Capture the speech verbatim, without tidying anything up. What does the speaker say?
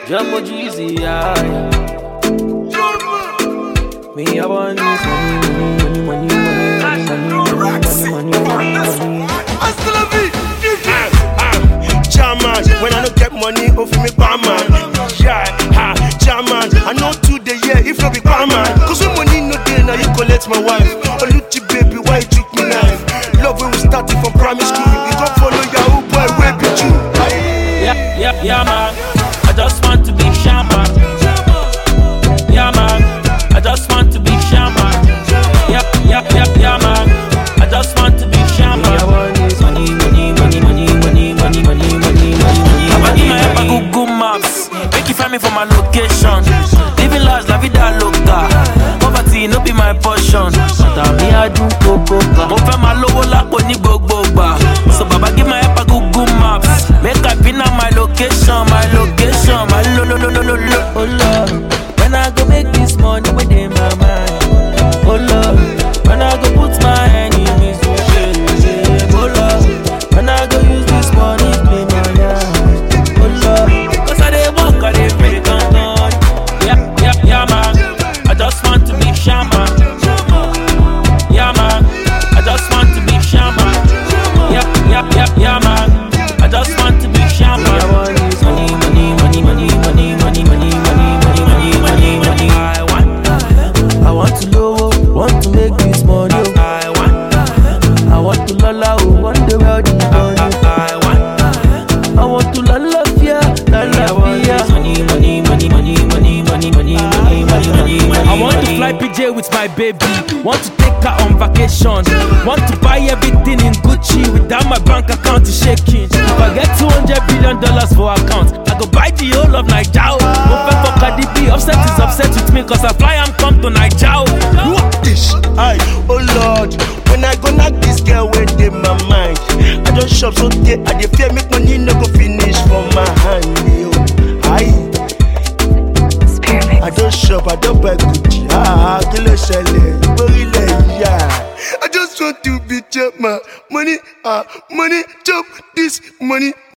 Jumbo Jeezy, yeah, yeah. Me, I want this money, money, money, money, money, money, money, money, money. Hasta la vie, German, when I don't get money, go for me, barman. Yeah, ha, German, I know today, yeah, if not be barman. Cause when money no day, now you collect my wife. Oh, Luchi baby, why you took me knife? Love when we started from primary school. You don't follow your boy, where be you? Yeah, yeah, yeah, man. I just want to be shaman. Yeah, man. I just want to be shaman. Yeah, yeah, yeah, yeah, man. I just want to be shaman. I want this money, money, money, money, money, money, money, money, money, money. I want my help Google Maps. Make you find me for my location. Living large, la vida loca. Poverty no be my portion. But me I do coco. Mo fẹ́ máa lówó lápò ní gbogbo gbà. So baba give my help Google Maps. Make I pin out my location, my location, my lo lo lo lo lo lo. Oh Lord, when I go make this money within my mind. Oh Lord, when I go put my enemies to shame. Oh Lord, when I go use this money play my life. Oh Lord, cause I dey walk, I dey pray, come on. Yeah, yeah, yeah, man. I just want to be shaman. Yeah, man. I just want to be shaman. Yeah, yeah, yeah, yeah, man. I just want to be shaman. I want this money, money, money, money, money, money, money, money, money, money, money, money. I want, I want to know, want to make this money. I want, I want to lala, want the wealthy money. I want, I want to lala, fear, lala, fear. Money, money, money, money, money, money, money, money, money, money, money. I want to fly P J with my baby. Want to take her on vacation. Want to buy everything in Gucci without my bank account is shaking. If I get two hundred billion dollars for account, I go buy the whole of Naija. Open for Cardi B, upset is upset with me cause I fly and come to Naija. What this? Aye, oh Lord, when I go knock this girl where they my mind. I don't shop so day, I dey fear make money no go finish for my hand. Yo. Aye. I don't shop, I don't buy Gucci. Ah, kilo shele, borile yeah. I just want to be chop my money, ah, money, chop this money.